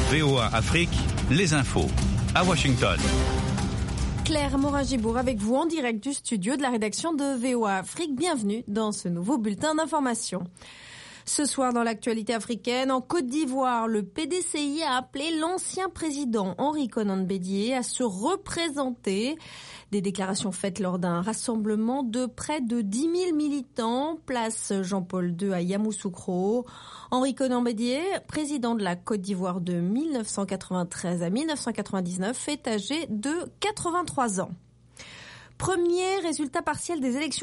VOA Afrique, les infos. À Washington. Claire Morin-Gibourg avec vous en direct du studio de la rédaction de VOA Afrique. Bienvenue dans ce nouveau bulletin d'information. Ce soir, dans l'actualité africaine, en Côte d'Ivoire, le PDCI a appelé l'ancien président Henri Konan Bédié à se représenter. Des déclarations faites lors d'un rassemblement de près de 10 000 militants, place Jean-Paul II à Yamoussoukro. Henri Konan Bédié, président de la Côte d'Ivoire de 1993 à 1999, est âgé de 83 ans. Premier résultat partiel des élections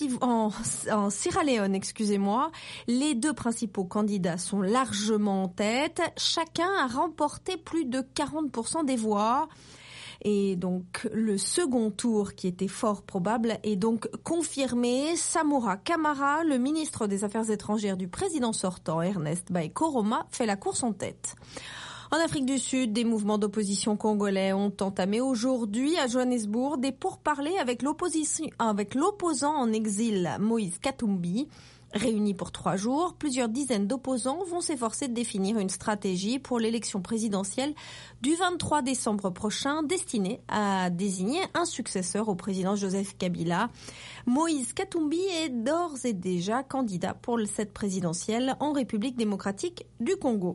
en Sierra Leone, Les deux principaux candidats sont largement en tête. Chacun a remporté plus de 40% des voix. Et donc, le second tour, qui était fort probable, est donc confirmé. Samora Camara, le ministre des Affaires étrangères du président sortant, Ernest Bai Koroma, fait la course en tête. En Afrique du Sud, des mouvements d'opposition congolais ont entamé aujourd'hui à Johannesburg des pourparlers avec l'opposant en exil Moïse Katumbi. Réunis pour 3 jours, plusieurs dizaines d'opposants vont s'efforcer de définir une stratégie pour l'élection présidentielle du 23 décembre prochain, destinée à désigner un successeur au président Joseph Kabila. Moïse Katumbi est d'ores et déjà candidat pour cette présidentielle en République démocratique du Congo.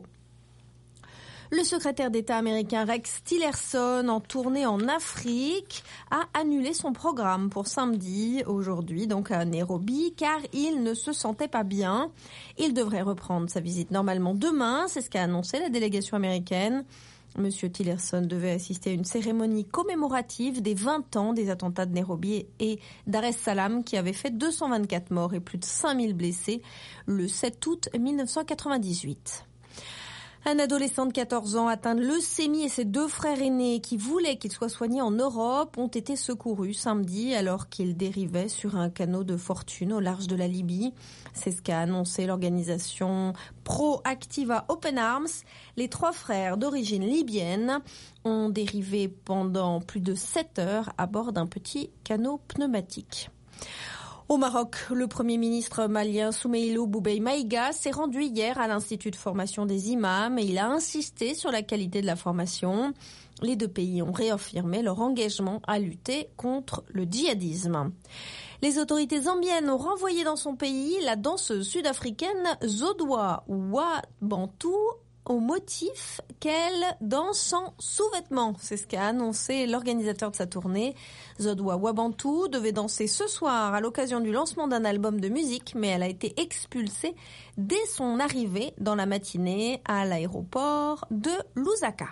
Le secrétaire d'État américain Rex Tillerson, en tournée en Afrique, a annulé son programme pour samedi, aujourd'hui, donc à Nairobi, car il ne se sentait pas bien. Il devrait reprendre sa visite normalement demain, c'est ce qu'a annoncé la délégation américaine. Monsieur Tillerson devait assister à une cérémonie commémorative des 20 ans des attentats de Nairobi et Dar es Salaam qui avaient fait 224 morts et plus de 5000 blessés le 7 août 1998. Un adolescent de 14 ans atteint de leucémie et ses 2 frères aînés qui voulaient qu'il soit soigné en Europe ont été secourus samedi alors qu'ils dérivaient sur un canot de fortune au large de la Libye. C'est ce qu'a annoncé l'organisation Pro-Activa Open Arms. Les 3 frères d'origine libyenne ont dérivé pendant plus de 7 heures à bord d'un petit canot pneumatique. Au Maroc, le Premier ministre malien Soumeïlou Boubèye Maïga s'est rendu hier à l'Institut de formation des imams et il a insisté sur la qualité de la formation. Les 2 pays ont réaffirmé leur engagement à lutter contre le djihadisme. Les autorités zambiennes ont renvoyé dans son pays la danseuse sud-africaine Zodwa Wabantu au motif qu'elle danse sans sous-vêtements. C'est ce qu'a annoncé l'organisateur de sa tournée. Zodwa Wabantu devait danser ce soir à l'occasion du lancement d'un album de musique, mais elle a été expulsée dès son arrivée dans la matinée à l'aéroport de Lusaka.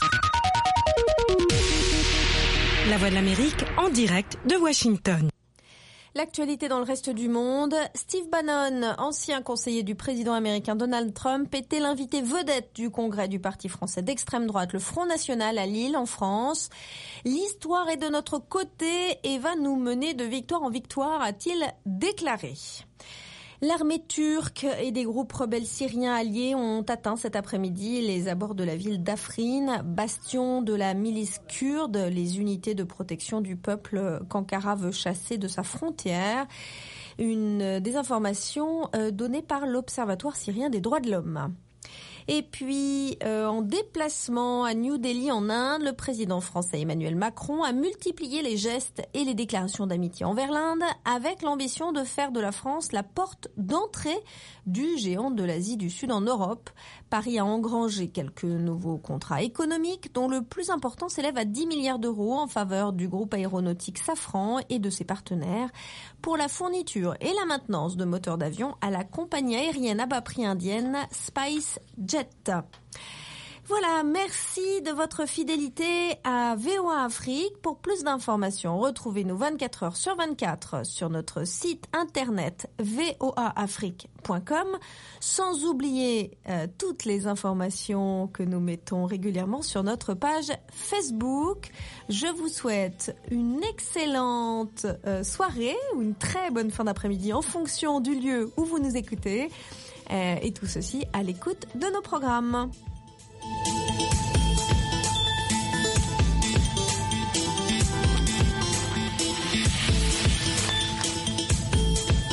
La Voix de l'Amérique en direct de Washington. L'actualité dans le reste du monde, Steve Bannon, ancien conseiller du président américain Donald Trump, était l'invité vedette du congrès du parti français d'extrême droite, le Front National à Lille, en France. L'histoire est de notre côté et va nous mener de victoire en victoire, a-t-il déclaré. L'armée turque et des groupes rebelles syriens alliés ont atteint cet après-midi les abords de la ville d'Afrin, bastion de la milice kurde, les unités de protection du peuple qu'Ankara veut chasser de sa frontière. Une des informations données par l'Observatoire syrien des droits de l'homme. Et puis, en déplacement à New Delhi, en Inde, le président français Emmanuel Macron a multiplié les gestes et les déclarations d'amitié envers l'Inde avec l'ambition de faire de la France la porte d'entrée du géant de l'Asie du Sud en Europe. Paris a engrangé quelques nouveaux contrats économiques dont le plus important s'élève à 10 milliards d'euros en faveur du groupe aéronautique Safran et de ses partenaires pour la fourniture et la maintenance de moteurs d'avion à la compagnie aérienne à bas prix indienne SpiceJet. Voilà, merci de votre fidélité à VOA Afrique. Pour plus d'informations, retrouvez-nous 24 heures sur 24 sur notre site internet voaafrique.com, sans oublier toutes les informations que nous mettons régulièrement sur notre page Facebook. Je vous souhaite une excellente soirée ou une très bonne fin d'après-midi en fonction du lieu où vous nous écoutez. Et tout ceci à l'écoute de nos programmes.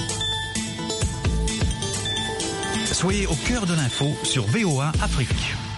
Soyez au cœur de l'info sur VOA Afrique.